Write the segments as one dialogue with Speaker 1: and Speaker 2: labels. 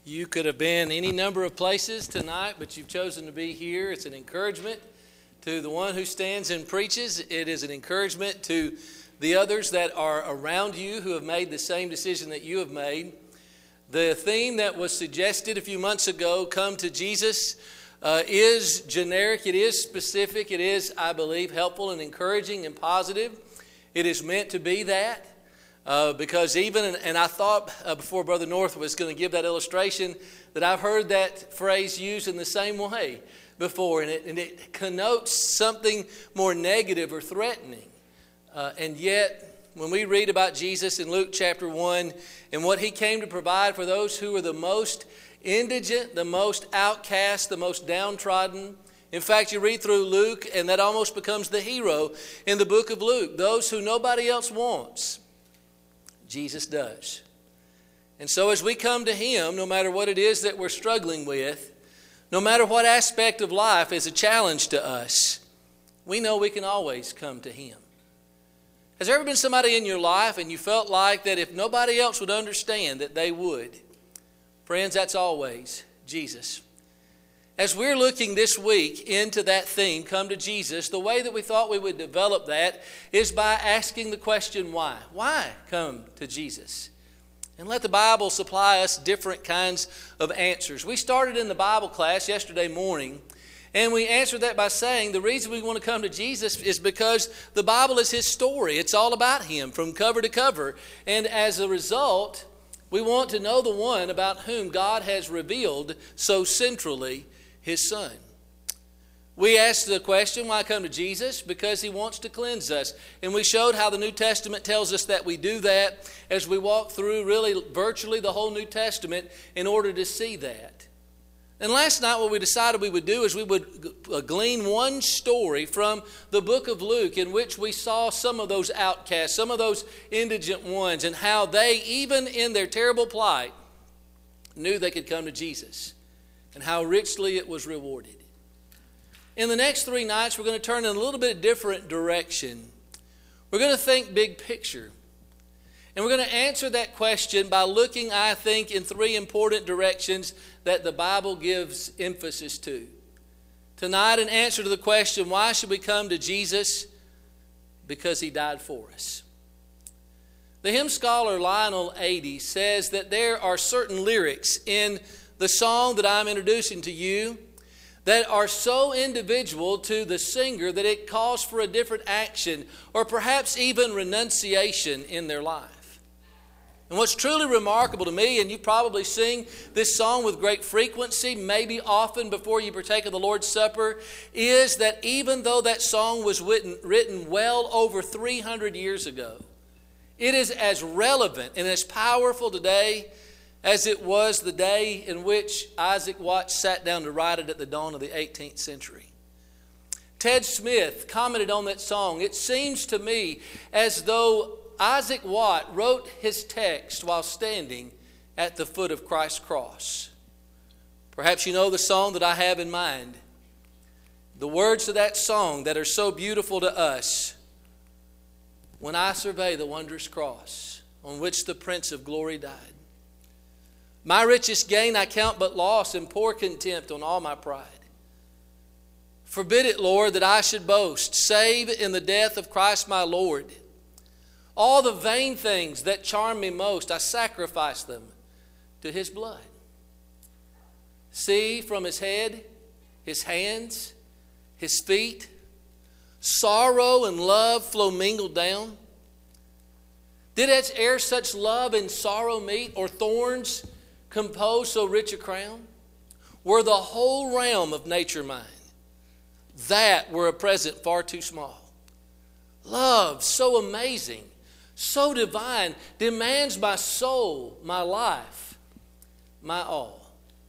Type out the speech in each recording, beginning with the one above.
Speaker 1: You could have been any number of places tonight, but you've chosen to be here. It's an encouragement to the one who stands and preaches. It is an encouragement to the others that are around you who have made the same decision that you have made. The theme that was suggested a few months ago, Come to Jesus, is generic. It is specific. It is, I believe, helpful and encouraging and positive. It is meant to be that. Because and I thought before Brother North was going to give that illustration that I've heard that phrase used in the same way before, and it connotes something more negative or threatening. And yet, when we read about Jesus in Luke chapter 1 and what He came to provide for those who are the most indigent, the most outcast, the most downtrodden. In fact, you read through Luke and that almost becomes the hero in the book of Luke. Those who nobody else wants, Jesus does. And so as we come to Him, no matter what it is that we're struggling with, no matter what aspect of life is a challenge to us, we know we can always come to Him. Has there ever been somebody in your life and you felt like that if nobody else would understand that they would? Friends, that's always Jesus. As we're looking this week into that theme, Come to Jesus, the way that we thought we would develop that is by asking the question, why? Why come to Jesus? And let the Bible supply us different kinds of answers. We started in the Bible class yesterday morning, and we answered that by saying the reason we want to come to Jesus is because the Bible is His story. It's all about Him from cover to cover. And as a result, we want to know the one about whom God has revealed so centrally His Son. We asked the question, why come to Jesus? Because He wants to cleanse us. And we showed how the New Testament tells us that we do that as we walk through really virtually the whole New Testament in order to see that. And last night what we decided we would do is we would glean one story from the book of Luke in which we saw some of those outcasts, some of those indigent ones, and how they, even in their terrible plight, knew they could come to Jesus. And how richly it was rewarded. In the next 3 nights, we're going to turn in a little bit different direction. We're going to think big picture. And we're going to answer that question by looking, I think, in 3 important directions that the Bible gives emphasis to. Tonight, an answer to the question, why should we come to Jesus? Because He died for us. The hymn scholar Lionel Adie says that there are certain lyrics in the song that I'm introducing to you that are so individual to the singer that it calls for a different action or perhaps even renunciation in their life. And what's truly remarkable to me, and you probably sing this song with great frequency, maybe often before you partake of the Lord's Supper, is that even though that song was written well over 300 years ago, it is as relevant and as powerful today as it was the day in which Isaac Watts sat down to write it at the dawn of the 18th century. Ted Smith commented on that song, it seems to me as though Isaac Watt wrote his text while standing at the foot of Christ's cross. Perhaps you know the song that I have in mind. The words to that song that are so beautiful to us. When I survey the wondrous cross on which the Prince of Glory died. My richest gain I count but loss and pour contempt on all my pride. Forbid it, Lord, that I should boast, save in the death of Christ my Lord. All the vain things that charm me most, I sacrifice them to His blood. See, from His head, His hands, His feet, sorrow and love flow mingled down. Did its air such love and sorrow meet, or thorns compose so rich a crown? Were the whole realm of nature mine, that were a present far too small. Love so amazing, so divine, demands my soul, my life, my all.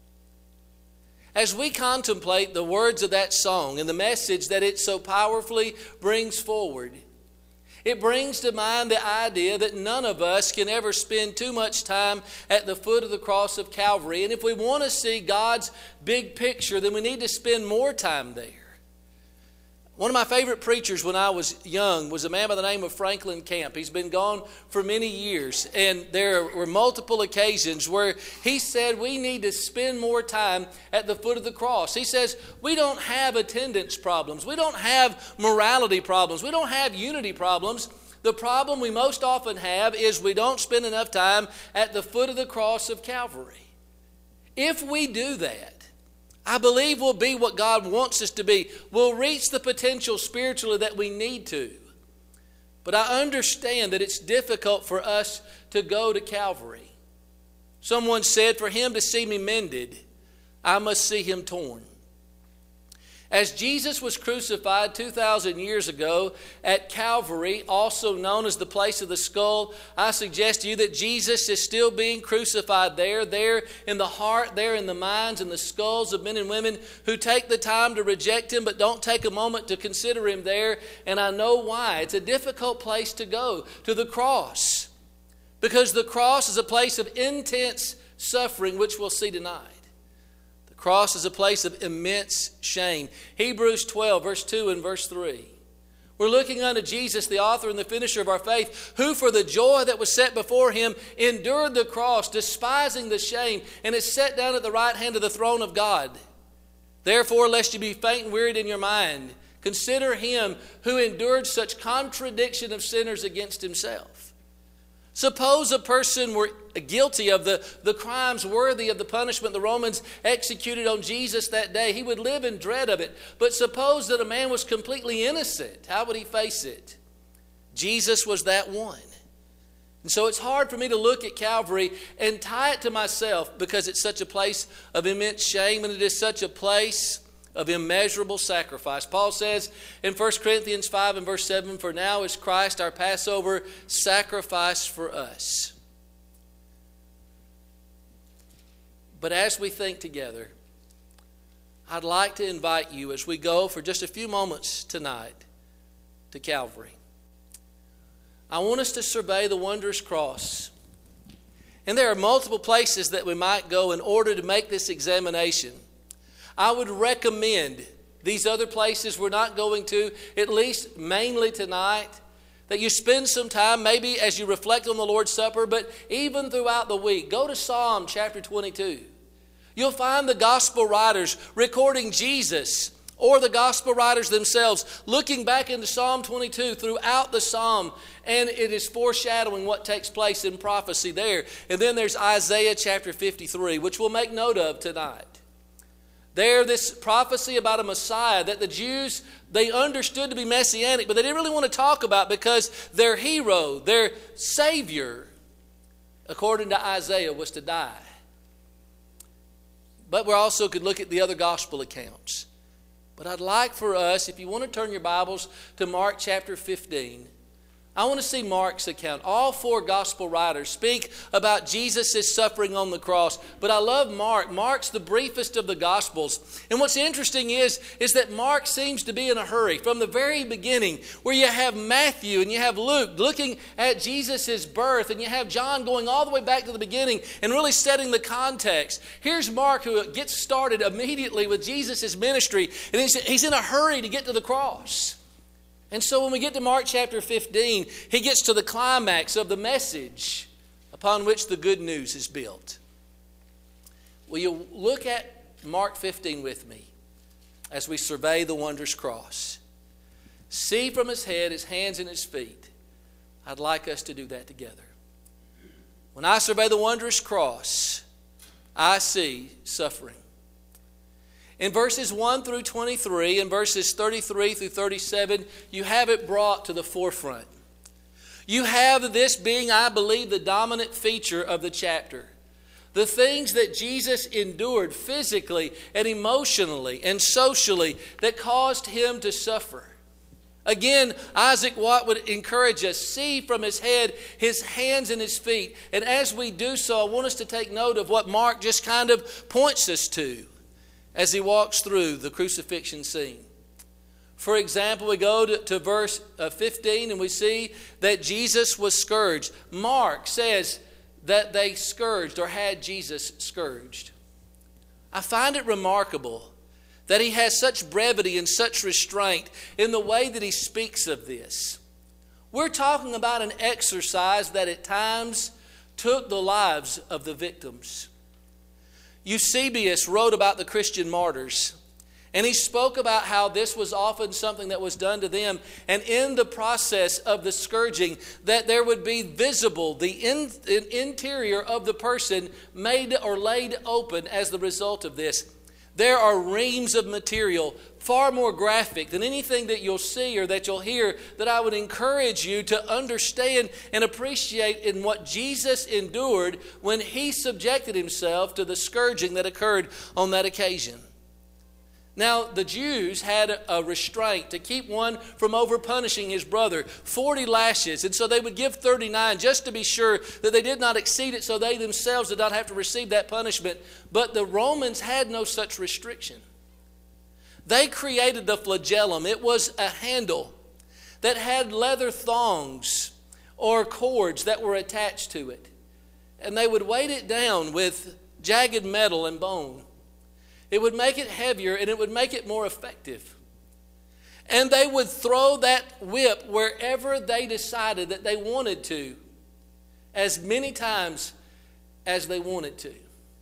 Speaker 1: As we contemplate the words of that song and the message that it so powerfully brings forward, it brings to mind the idea that none of us can ever spend too much time at the foot of the cross of Calvary. And if we want to see God's big picture, then we need to spend more time there. One of my favorite preachers when I was young was a man by the name of Franklin Camp. He's been gone for many years, and there were multiple occasions where he said we need to spend more time at the foot of the cross. He says we don't have attendance problems. We don't have morality problems. We don't have unity problems. The problem we most often have is we don't spend enough time at the foot of the cross of Calvary. If we do that, I believe we'll be what God wants us to be. We'll reach the potential spiritually that we need to. But I understand that it's difficult for us to go to Calvary. Someone said, for him to see me mended, I must see him torn. As Jesus was crucified 2,000 years ago at Calvary, also known as the place of the skull, I suggest to you that Jesus is still being crucified there in the heart, there in the minds and the skulls of men and women who take the time to reject him but don't take a moment to consider him there. And I know why. It's a difficult place to go, to the cross, because the cross is a place of intense suffering, which we'll see tonight. Cross is a place of immense shame. Hebrews 12, verse 2 and verse 3. We're looking unto Jesus, the author and the finisher of our faith, who for the joy that was set before him endured the cross, despising the shame, and is set down at the right hand of the throne of God. Therefore, lest you be faint and wearied in your mind, consider him who endured such contradiction of sinners against himself. Suppose a person were guilty of the crimes worthy of the punishment the Romans executed on Jesus that day. He would live in dread of it. But suppose that a man was completely innocent. How would he face it? Jesus was that one. And so it's hard for me to look at Calvary and tie it to myself because it's such a place of immense shame and it is such a place of immeasurable sacrifice. Paul says in 1 Corinthians 5 and verse 7, for now is Christ our Passover sacrifice for us. But as we think together, I'd like to invite you as we go for just a few moments tonight to Calvary. I want us to survey the wondrous cross. And there are multiple places that we might go in order to make this examination. I would recommend these other places we're not going to, at least mainly tonight, that you spend some time maybe as you reflect on the Lord's Supper, but even throughout the week. Go to Psalm chapter 22. You'll find the gospel writers recording Jesus or the gospel writers themselves looking back into Psalm 22 throughout the psalm, and it is foreshadowing what takes place in prophecy there. And then there's Isaiah chapter 53, which we'll make note of tonight. There, this prophecy about a Messiah that the Jews, they understood to be messianic, but they didn't really want to talk about because their hero, their Savior, according to Isaiah, was to die. But we also could look at the other gospel accounts. But I'd like for us, if you want to turn your Bibles to Mark chapter 15, I want to see Mark's account. All four gospel writers speak about Jesus' suffering on the cross. But I love Mark. Mark's the briefest of the gospels. And what's interesting is that Mark seems to be in a hurry. From the very beginning, where you have Matthew and you have Luke looking at Jesus' birth, and you have John going all the way back to the beginning and really setting the context. Here's Mark, who gets started immediately with Jesus' ministry, and he's in a hurry to get to the cross. And so when we get to Mark chapter 15, he gets to the climax of the message upon which the good news is built. Will you look at Mark 15 with me as we survey the wondrous cross? See from his head, his hands, and his feet. I'd like us to do that together. When I survey the wondrous cross, I see suffering. In verses 1 through 23 and verses 33 through 37, you have it brought to the forefront. You have this being, I believe, the dominant feature of the chapter. The things that Jesus endured physically and emotionally and socially that caused him to suffer. Again, Isaac Watt would encourage us, see from his head, his hands, and his feet. And as we do so, I want us to take note of what Mark just kind of points us to as he walks through the crucifixion scene. For example, we go to verse 15 and we see that Jesus was scourged. Mark says that they scourged or had Jesus scourged. I find it remarkable that he has such brevity and such restraint in the way that he speaks of this. We're talking about an exercise that at times took the lives of the victims. Eusebius wrote about the Christian martyrs, and he spoke about how this was often something that was done to them. And in the process of the scourging, that there would be visible the interior of the person made or laid open as the result of this. There are reams of material far more graphic than anything that you'll see or that you'll hear that I would encourage you to understand and appreciate in what Jesus endured when he subjected himself to the scourging that occurred on that occasion. Now, the Jews had a restraint to keep one from over-punishing his brother, 40 lashes. And so they would give 39 just to be sure that they did not exceed it so they themselves did not have to receive that punishment. But the Romans had no such restriction. They created the flagellum. It was a handle that had leather thongs or cords that were attached to it. And they would weight it down with jagged metal and bone. It would make it heavier and it would make it more effective. And they would throw that whip wherever they decided that they wanted to, as many times as they wanted to.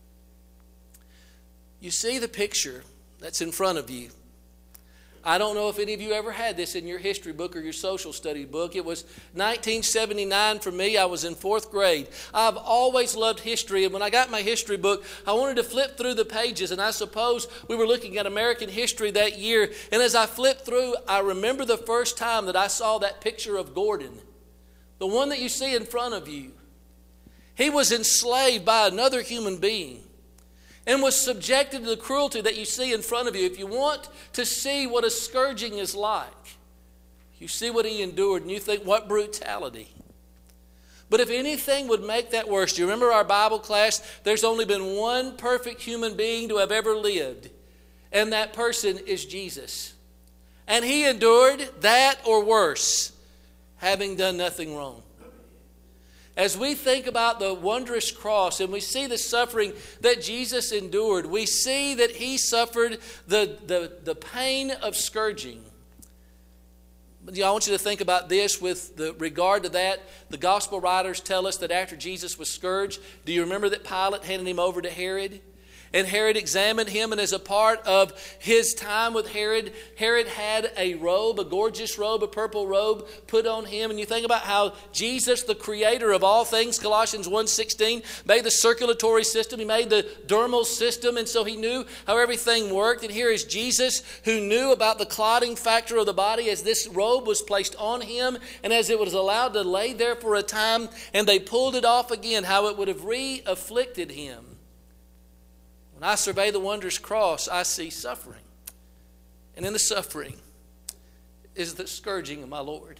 Speaker 1: You see the picture that's in front of you. I don't know if any of you ever had this in your history book or your social study book. It was 1979 for me. I was in 4th grade. I've always loved history, and when I got my history book, I wanted to flip through the pages, and I suppose we were looking at American history that year, and as I flipped through, I remember the first time that I saw that picture of Gordon, the one that you see in front of you. He was enslaved by another human being and was subjected to the cruelty that you see in front of you. If you want to see what a scourging is like, you see what he endured and you think, what brutality. But if anything would make that worse, do you remember our Bible class? There's only been one perfect human being to have ever lived, and that person is Jesus. And he endured that or worse, having done nothing wrong. As we think about the wondrous cross and we see the suffering that Jesus endured, we see that he suffered the pain of scourging. But I want you to think about this with regard to that. The gospel writers tell us that after Jesus was scourged, do you remember that Pilate handed him over to Herod? And Herod examined him, and as a part of his time with Herod, Herod had a robe, a gorgeous robe, a purple robe put on him. And you think about how Jesus, the creator of all things, Colossians 1:16, made the circulatory system. He made the dermal system, and so he knew how everything worked. And here is Jesus, who knew about the clotting factor of the body as this robe was placed on him, and as it was allowed to lay there for a time, and they pulled it off again, how it would have re-afflicted him. When I survey the wondrous cross, I see suffering. And in the suffering is the scourging of my Lord.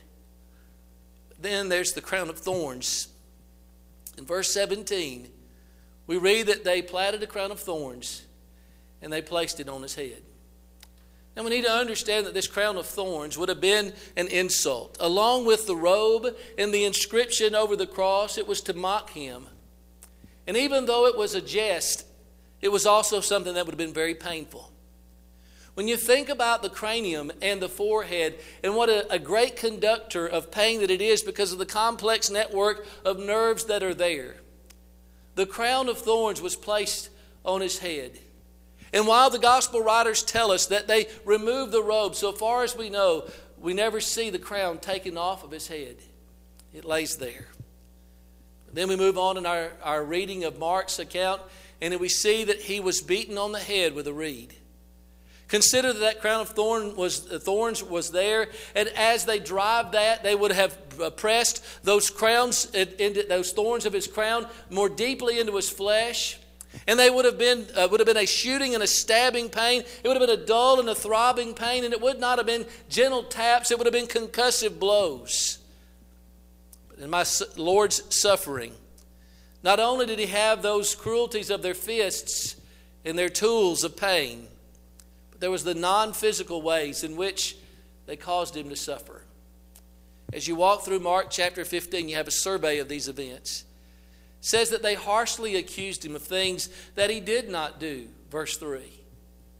Speaker 1: Then there's the crown of thorns. In verse 17, we read that they plaited a crown of thorns and they placed it on his head. Now we need to understand that this crown of thorns would have been an insult. Along with the robe and the inscription over the cross, it was to mock him. And even though it was a jest, it was also something that would have been very painful. When you think about the cranium and the forehead and what a great conductor of pain that it is because of the complex network of nerves that are there, the crown of thorns was placed on his head. And while the gospel writers tell us that they removed the robe, so far as we know, we never see the crown taken off of his head. It lays there. Then we move on in our reading of Mark's account, and we see that he was beaten on the head with a reed. Consider that crown of thorns was there, and as they drive that, they would have pressed those crowns into those thorns of his crown more deeply into his flesh, and they would have been a shooting and a stabbing pain. It would have been a dull and a throbbing pain, and it would not have been gentle taps. It would have been concussive blows. But in my Lord's suffering, not only did he have those cruelties of their fists and their tools of pain, but there was the non-physical ways in which they caused him to suffer. As you walk through Mark chapter 15, you have a survey of these events. It says that they harshly accused him of things that he did not do, verse 3.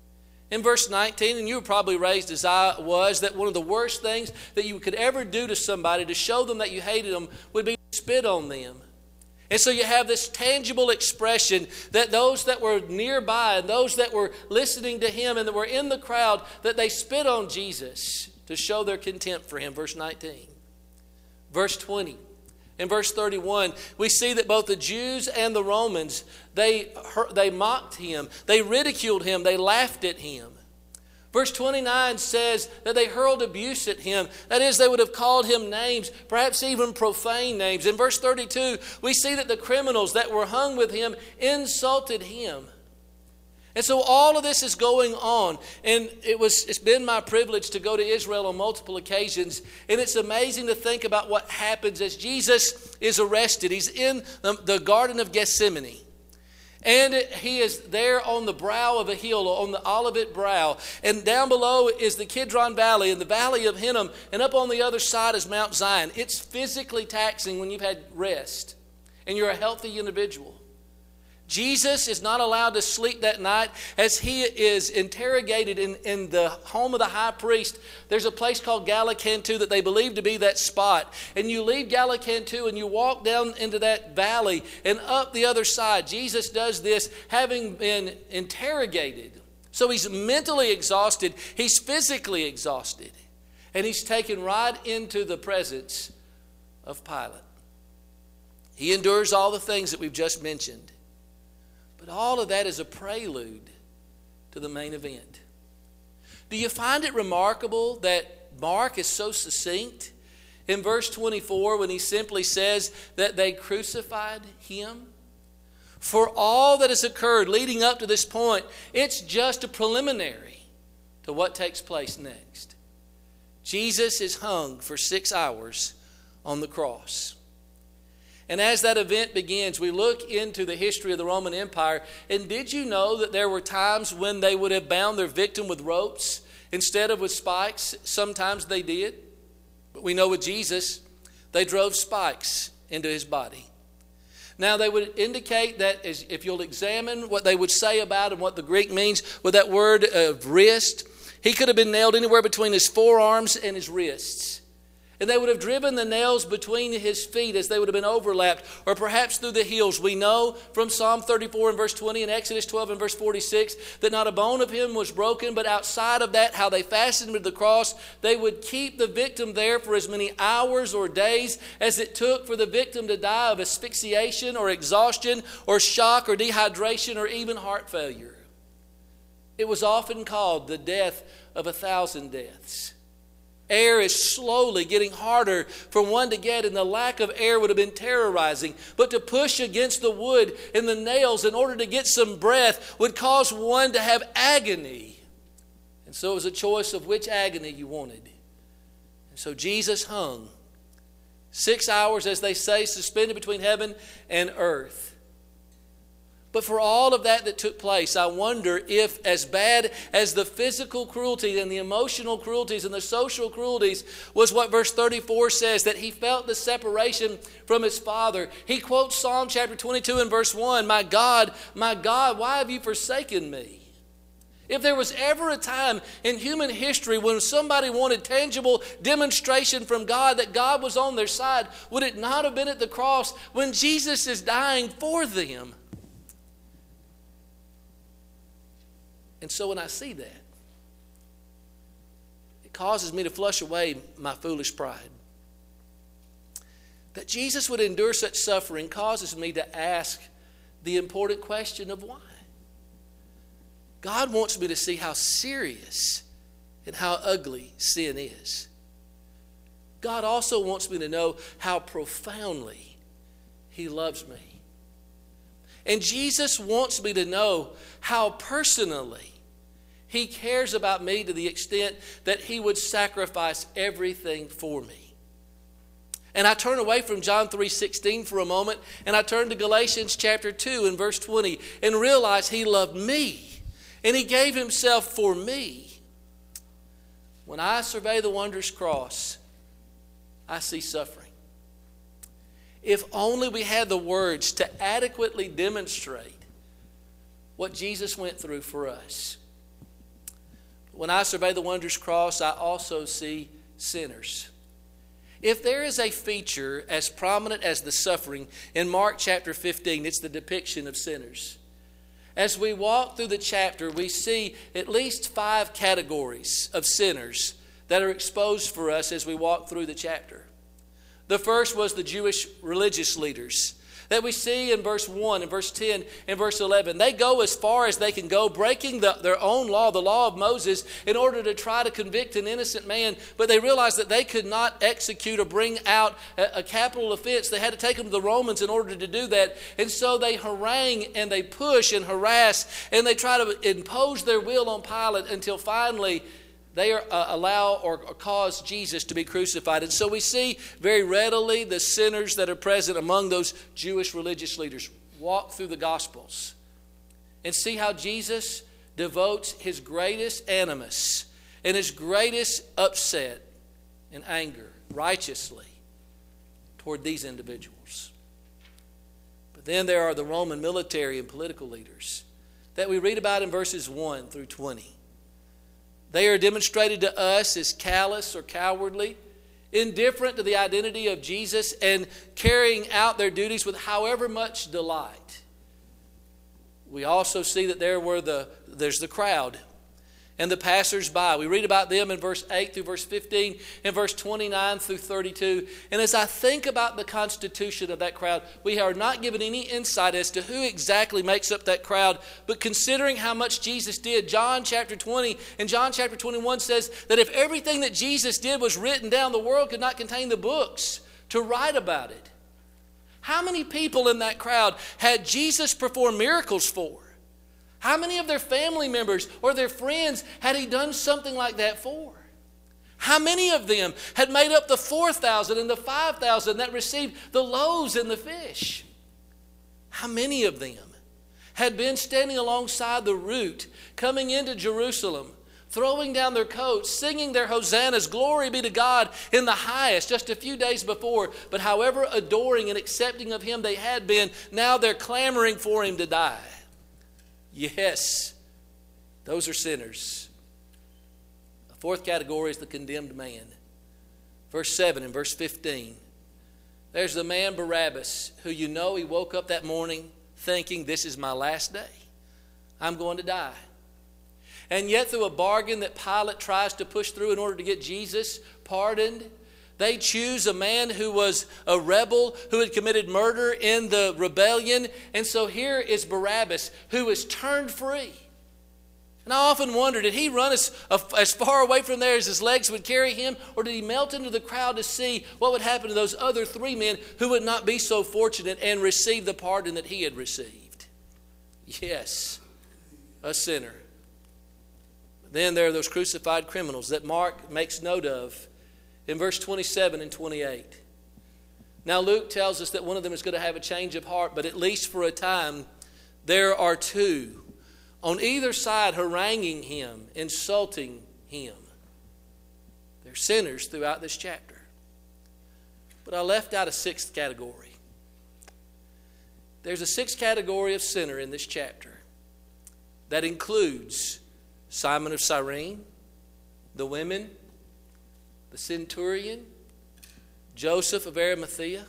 Speaker 1: In verse 19, and you were probably raised as I was, that one of the worst things that you could ever do to somebody to show them that you hated them would be to spit on them. And so you have this tangible expression that those that were nearby and those that were listening to him and that were in the crowd, that they spit on Jesus to show their contempt for him. Verse 19. Verse 20. In verse 31, we see that both the Jews and the Romans, they mocked him, they ridiculed him, they laughed at him. Verse 29 says that they hurled abuse at him. That is, they would have called him names, perhaps even profane names. In verse 32, we see that the criminals that were hung with him insulted him. And so all of this is going on. And it's been my privilege to go to Israel on multiple occasions. And it's amazing to think about what happens as Jesus is arrested. He's in the Garden of Gethsemane. And he is there on the brow of a hill, on the Olivet brow. And down below is the Kidron Valley and the Valley of Hinnom. And up on the other side is Mount Zion. It's physically taxing when you've had rest and you're a healthy individual. Jesus is not allowed to sleep that night as he is interrogated in the home of the high priest. There's a place called Gallicantu that they believe to be that spot. And you leave Gallicantu and you walk down into that valley and up the other side. Jesus does this having been interrogated. So he's mentally exhausted. He's physically exhausted. And he's taken right into the presence of Pilate. He endures all the things that we've just mentioned. But all of that is a prelude to the main event. Do you find it remarkable that Mark is so succinct in verse 24 when he simply says that they crucified him? For all that has occurred leading up to this point, it's just a preliminary to what takes place next. Jesus is hung for 6 hours on the cross. And as that event begins, we look into the history of the Roman Empire. And did you know that there were times when they would have bound their victim with ropes instead of with spikes? Sometimes they did. But we know with Jesus, they drove spikes into his body. Now, they would indicate that if you'll examine what they would say about him, what the Greek means with that word of wrist, he could have been nailed anywhere between his forearms and his wrists. And they would have driven the nails between his feet as they would have been overlapped, or perhaps through the heels. We know from Psalm 34 and verse 20 and Exodus 12 and verse 46 that not a bone of him was broken, but outside of that, how they fastened him to the cross, they would keep the victim there for as many hours or days as it took for the victim to die of asphyxiation or exhaustion or shock or dehydration or even heart failure. It was often called the death of 1,000 deaths. Air is slowly getting harder for one to get, and the lack of air would have been terrorizing. But to push against the wood and the nails in order to get some breath would cause one to have agony. And so it was a choice of which agony you wanted. And so Jesus hung 6 hours, as they say, suspended between heaven and earth. But for all of that took place, I wonder if, as bad as the physical cruelty and the emotional cruelties and the social cruelties was what verse 34 says, that he felt the separation from his Father. He quotes Psalm chapter 22 and verse 1, my God, why have you forsaken me? If there was ever a time in human history when somebody wanted tangible demonstration from God that God was on their side, would it not have been at the cross when Jesus is dying for them? And so when I see that, it causes me to flush away my foolish pride. That Jesus would endure such suffering causes me to ask the important question of why. God wants me to see how serious and how ugly sin is. God also wants me to know how profoundly he loves me. And Jesus wants me to know how personally he cares about me to the extent that he would sacrifice everything for me. And I turn away from John 3:16 for a moment, and I turn to Galatians chapter 2 and verse 20 and realize he loved me and he gave himself for me. When I survey the wondrous cross, I see suffering. If only we had the words to adequately demonstrate what Jesus went through for us. when I survey the wondrous cross, I also see sinners. If there is a feature as prominent as the suffering in Mark chapter 15, it's the depiction of sinners. As we walk through the chapter, we see at least 5 categories of sinners that are exposed for us as we walk through the chapter. The first was the Jewish religious leaders that we see in verse 1 and verse 10 and verse 11. They go as far as they can go, breaking their own law, the law of Moses, in order to try to convict an innocent man. But they realized that they could not execute or bring out a capital offense. They had to take them to the Romans in order to do that. And so they harangue and they push and harass and they try to impose their will on Pilate until finally they allow or cause Jesus to be crucified. And so we see very readily the sinners that are present among those Jewish religious leaders. Walk through the Gospels and see how Jesus devotes his greatest animus and his greatest upset and anger righteously toward these individuals. But then there are the Roman military and political leaders that we read about in verses 1 through 20. They are demonstrated to us as callous or cowardly, indifferent to the identity of Jesus, and carrying out their duties with however much delight. We also see that there's the crowd and the passers-by. We read about them in verse 8 through verse 15 and verse 29 through 32. And as I think about the constitution of that crowd, we are not given any insight as to who exactly makes up that crowd. But considering how much Jesus did, John chapter 20 and John chapter 21 says that if everything that Jesus did was written down, the world could not contain the books to write about it. How many people in that crowd had Jesus perform miracles for? How many of their family members or their friends had he done something like that for? How many of them had made up the 4,000 and the 5,000 that received the loaves and the fish? How many of them had been standing alongside the route, coming into Jerusalem, throwing down their coats, singing their hosannas, glory be to God in the highest, just a few days before, but however adoring and accepting of him they had been, now they're clamoring for him to die. Yes, those are sinners. The fourth category is the condemned man. Verse 7 and verse 15. There's the man Barabbas, who you know he woke up that morning thinking, this is my last day. I'm going to die. And yet through a bargain that Pilate tries to push through in order to get Jesus pardoned, they choose a man who was a rebel, who had committed murder in the rebellion. And so here is Barabbas, who is turned free. And I often wonder, did he run as far away from there as his legs would carry him? Or did he melt into the crowd to see what would happen to those other 3 men who would not be so fortunate and receive the pardon that he had received? Yes, a sinner. Then there are those crucified criminals that Mark makes note of in verse 27 and 28. Now Luke tells us that one of them is going to have a change of heart, but at least for a time, there are 2 on either side haranguing him, insulting him. They're sinners throughout this chapter. But I left out a 6th category. There's a 6th category of sinner in this chapter that includes Simon of Cyrene, the women, the centurion, Joseph of Arimathea.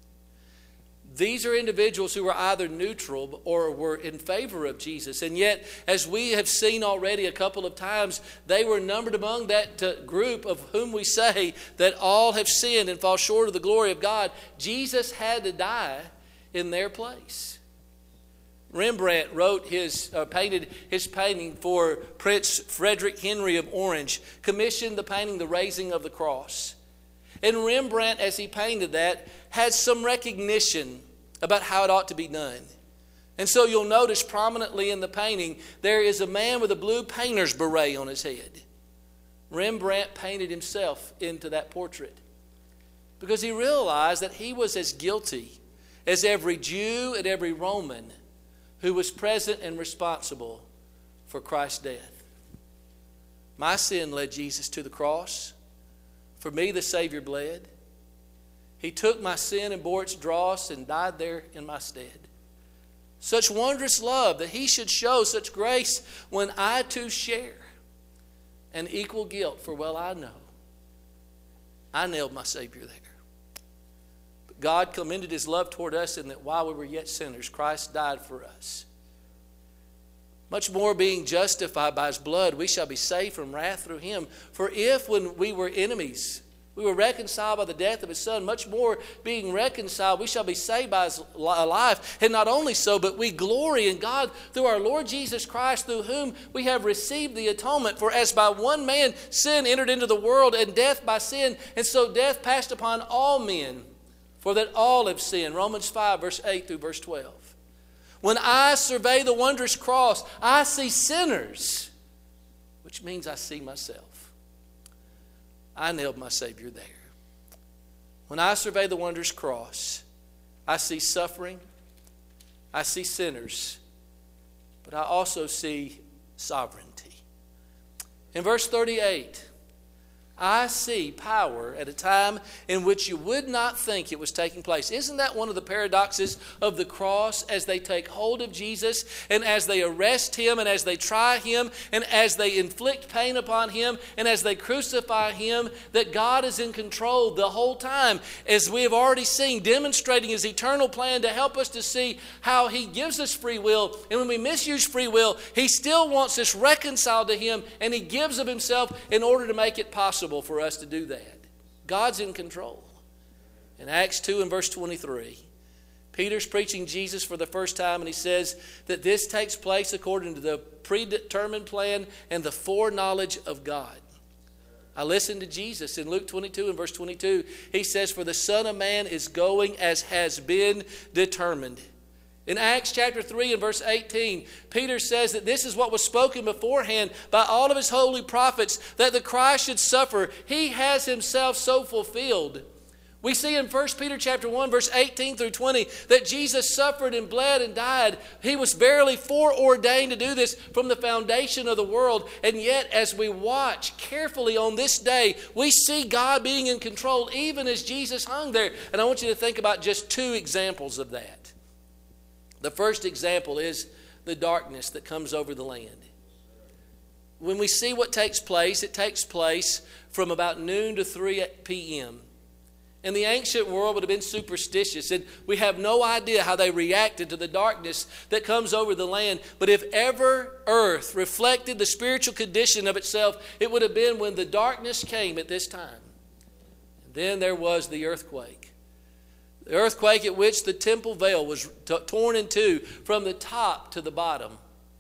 Speaker 1: These are individuals who were either neutral or were in favor of Jesus. And yet, as we have seen already a couple of times, they were numbered among that group of whom we say that all have sinned and fall short of the glory of God. Jesus had to die in their place. Rembrandt painted his painting for Prince Frederick Henry of Orange, commissioned the painting The Raising of the Cross. And Rembrandt, as he painted that, had some recognition about how it ought to be done. And so you'll notice prominently in the painting, there is a man with a blue painter's beret on his head. Rembrandt painted himself into that portrait because he realized that he was as guilty as every Jew and every Roman who was present and responsible for Christ's death. My sin led Jesus to the cross. For me, the Savior bled. He took my sin and bore its dross and died there in my stead. Such wondrous love that he should show such grace when I too share. and equal guilt, for well I know I nailed my Savior there. But God commended his love toward us in that while we were yet sinners, Christ died for us. Much more, being justified by his blood, we shall be saved from wrath through him. For if when we were enemies, we were reconciled by the death of his Son, much more, being reconciled, we shall be saved by his life. And not only so, but we glory in God through our Lord Jesus Christ, through whom we have received the atonement. For as by one man sin entered into the world, and death by sin, and so death passed upon all men, for that all have sinned. Romans 5, verse 8 through verse 12. When I survey the wondrous cross, I see sinners, which means I see myself. I nailed my Savior there. When I survey the wondrous cross, I see suffering, I see sinners, but I also see sovereignty. In verse 38, I see power at a time in which you would not think it was taking place. Isn't that one of the paradoxes of the cross as they take hold of Jesus and as they arrest him and as they try him and as they inflict pain upon him and as they crucify him, that God is in control the whole time, as we have already seen, demonstrating his eternal plan to help us to see how he gives us free will. And when we misuse free will, he still wants us reconciled to him, and he gives of himself in order to make it possible for us to do that. God's in control. In Acts 2 and verse 23, Peter's preaching Jesus for the first time, and he says that this takes place according to the predetermined plan and the foreknowledge of God. I listened to Jesus in Luke 22 and verse 22. He says, for the Son of Man is going as has been determined. In Acts chapter 3 and verse 18, Peter says that this is what was spoken beforehand by all of his holy prophets, that the Christ should suffer. He has himself so fulfilled. We see in 1 Peter chapter 1 verse 18 through 20 that Jesus suffered and bled and died. He was verily foreordained to do this from the foundation of the world. And yet as we watch carefully on this day, we see God being in control even as Jesus hung there. And I want you to think about just two examples of that. The first example is the darkness that comes over the land. When we see what takes place, it takes place from about noon to 3 p.m. In the ancient world would have been superstitious, and we have no idea how they reacted to the darkness that comes over the land. But if ever earth reflected the spiritual condition of itself, it would have been when the darkness came at this time. And then there was the earthquake. The earthquake at which the temple veil was torn in two from the top to the bottom.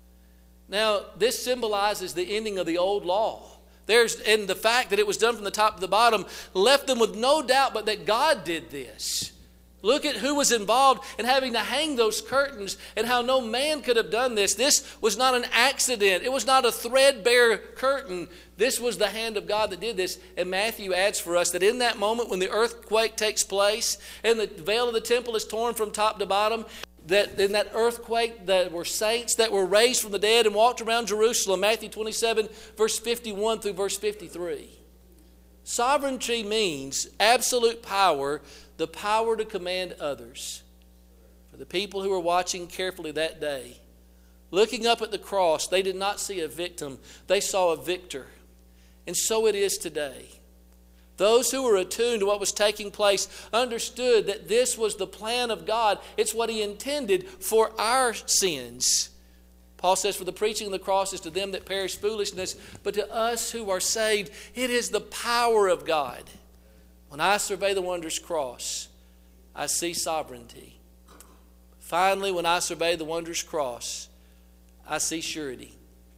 Speaker 1: Now, this symbolizes the ending of the old law. And the fact that it was done from the top to the bottom left them with no doubt but that God did this. Look at who was involved in having to hang those curtains and how no man could have done this. This was not an accident. It was not a threadbare curtain. This was the hand of God that did this. And Matthew adds for us that in that moment when the earthquake takes place and the veil of the temple is torn from top to bottom, that in that earthquake there were saints that were raised from the dead and walked around Jerusalem. Matthew 27, verse 51 through verse 53. Sovereignty means absolute power, the power to command others. For the people who were watching carefully that day, looking up at the cross, they did not see a victim, they saw a victor. And so it is today. Those who were attuned to what was taking place understood that this was the plan of God. It's what he intended for our sins. Paul says, for the preaching of the cross is to them that perish foolishness, but to us who are saved, it is the power of God. When I survey the wondrous cross, I see sovereignty. Finally, when I survey the wondrous cross, I see surety.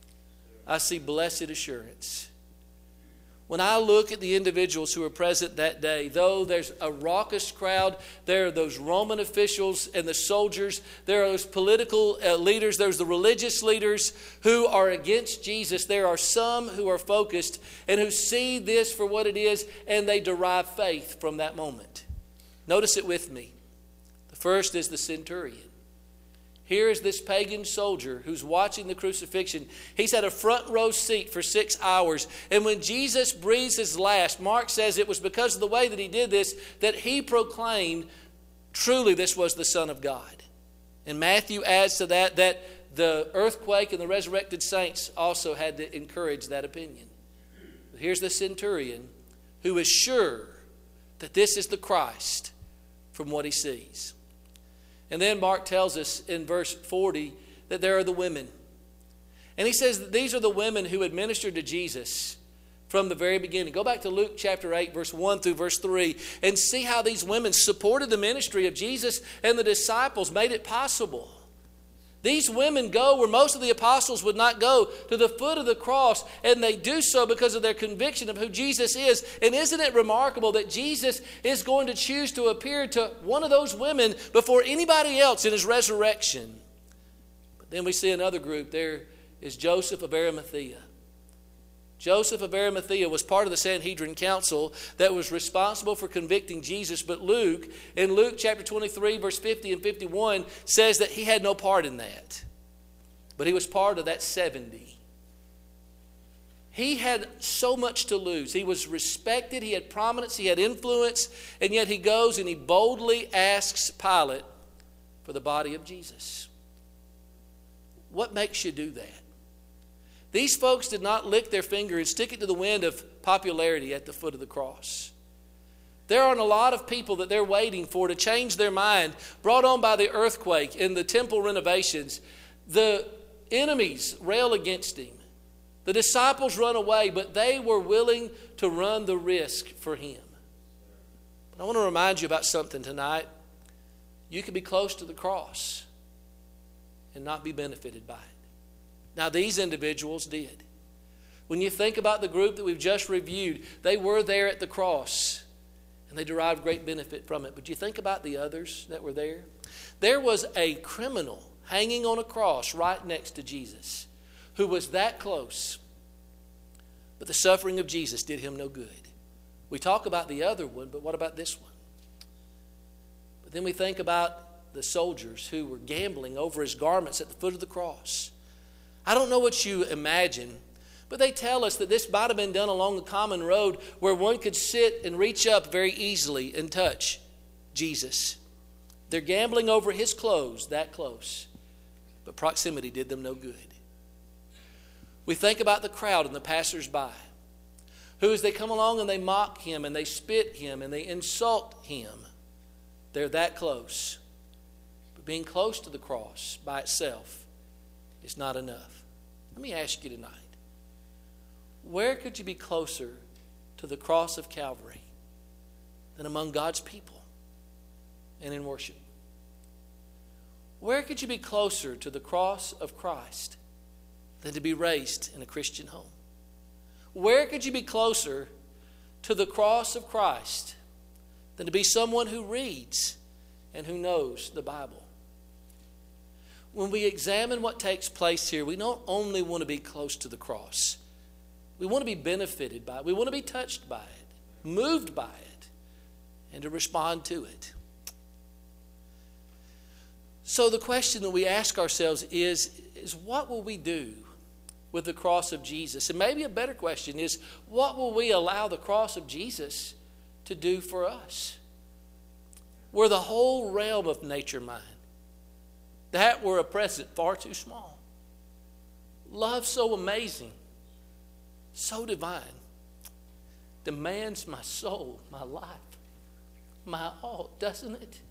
Speaker 1: I see blessed assurance. When I look at the individuals who were present that day, though there's a raucous crowd, there are those Roman officials and the soldiers, there are those political leaders, there's the religious leaders who are against Jesus. There are some who are focused and who see this for what it is, and they derive faith from that moment. Notice it with me. The first is the centurion. Here is this pagan soldier who's watching the crucifixion. He's had a front row seat for 6 hours. And when Jesus breathes his last, Mark says it was because of the way that he did this that he proclaimed, truly this was the Son of God. And Matthew adds to that the earthquake and the resurrected saints also had to encourage that opinion. But here's the centurion who is sure that this is the Christ from what he sees. And then Mark tells us in verse 40 that there are the women. And he says that these are the women who had ministered to Jesus from the very beginning. Go back to Luke chapter 8, verse 1 through verse 3, and see how these women supported the ministry of Jesus and the disciples, made it possible. These women go where most of the apostles would not go, to the foot of the cross, and they do so because of their conviction of who Jesus is. And isn't it remarkable that Jesus is going to choose to appear to one of those women before anybody else in his resurrection? But then we see another group. There is Joseph of Arimathea. Joseph of Arimathea was part of the Sanhedrin council that was responsible for convicting Jesus. But Luke, in Luke chapter 23, verse 50 and 51, says that he had no part in that. But he was part of that 70. He had so much to lose. He was respected, he had prominence, he had influence, and yet he goes and he boldly asks Pilate for the body of Jesus. What makes you do that? These folks did not lick their finger and stick it to the wind of popularity at the foot of the cross. There aren't a lot of people that they're waiting for to change their mind, brought on by the earthquake and the temple renovations. The enemies rail against him. The disciples run away, but they were willing to run the risk for him. But I want to remind you about something tonight. You can be close to the cross and not be benefited by it. Now, these individuals did. When you think about the group that we've just reviewed, they were there at the cross, and they derived great benefit from it. But you think about the others that were there? There was a criminal hanging on a cross right next to Jesus who was that close. But the suffering of Jesus did him no good. We talk about the other one, but what about this one? But then we think about the soldiers who were gambling over his garments at the foot of the cross. I don't know what you imagine, but they tell us that this might have been done along a common road where one could sit and reach up very easily and touch Jesus. They're gambling over his clothes that close, but proximity did them no good. We think about the crowd and the passers-by, who as they come along and they mock him and they spit him and they insult him, they're that close. But being close to the cross by itself is not enough. Let me ask you tonight, where could you be closer to the cross of Calvary than among God's people and in worship? Where could you be closer to the cross of Christ than to be raised in a Christian home? Where could you be closer to the cross of Christ than to be someone who reads and who knows the Bible? When we examine what takes place here, we not only want to be close to the cross, we want to be benefited by it. We want to be touched by it, moved by it, and to respond to it. So the question that we ask ourselves is what will we do with the cross of Jesus? And maybe a better question is, what will we allow the cross of Jesus to do for us? Were the whole realm of nature mine? That were a present far too small. Love so amazing, so divine, demands my soul, my life, my all, doesn't it?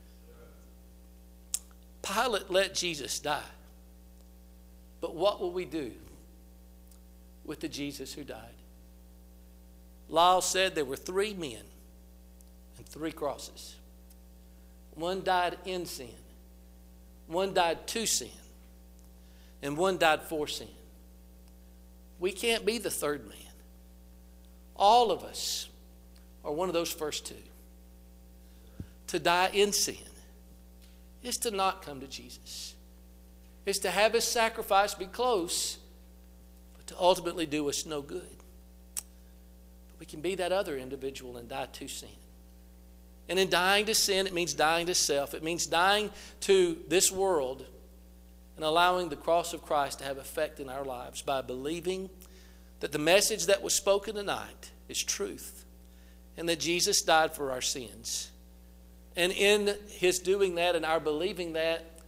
Speaker 1: Pilate let Jesus die. But what will we do with the Jesus who died? Lyle said there were 3 men and 3 crosses. One died in sin. One died to sin, and one died for sin. We can't be the third man. All of us are one of those first 2. To die in sin is to not come to Jesus. It's to have his sacrifice be close, but to ultimately do us no good. But we can be that other individual and die to sin. And in dying to sin, it means dying to self. It means dying to this world and allowing the cross of Christ to have effect in our lives by believing that the message that was spoken tonight is truth and that Jesus died for our sins. And in his doing that and our believing that,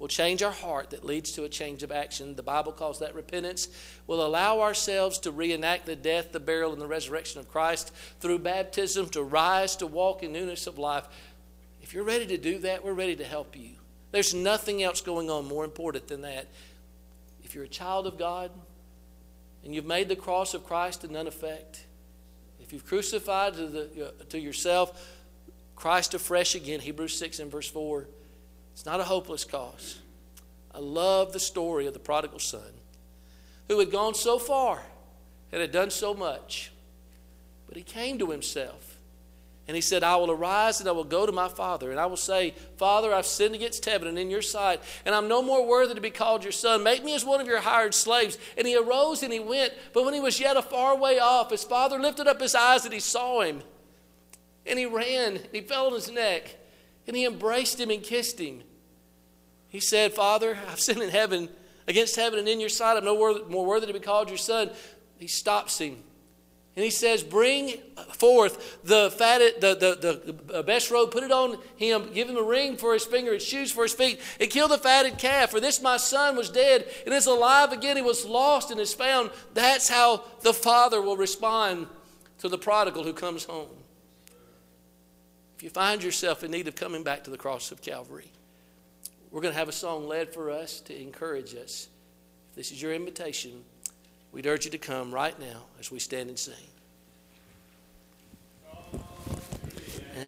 Speaker 1: will change our heart that leads to a change of action. The Bible calls that repentance. We'll allow ourselves to reenact the death, the burial, and the resurrection of Christ through baptism, to rise, to walk in newness of life. If you're ready to do that, we're ready to help you. There's nothing else going on more important than that. If you're a child of God and you've made the cross of Christ to none effect, if you've crucified to yourself Christ afresh again, Hebrews 6 and verse 4, it's not a hopeless cause. I love the story of the prodigal son who had gone so far and had done so much. But he came to himself and he said, I will arise and I will go to my father and I will say, Father, I've sinned against heaven and in your sight, and I'm no more worthy to be called your son. Make me as one of your hired slaves. And he arose and he went. But when he was yet a far way off, his father lifted up his eyes and he saw him. And he ran and he fell on his neck and he embraced him and kissed him. He said, Father, I've sinned in heaven, against heaven and in your sight. I'm no more worthy to be called your son. He stops him. And he says, bring forth the best robe, put it on him, give him a ring for his finger and shoes for his feet, and kill the fatted calf. For this my son was dead and is alive again. He was lost and is found. That's how the father will respond to the prodigal who comes home. If you find yourself in need of coming back to the cross of Calvary, we're going to have a song led for us to encourage us. If this is your invitation, we'd urge you to come right now as we stand and sing.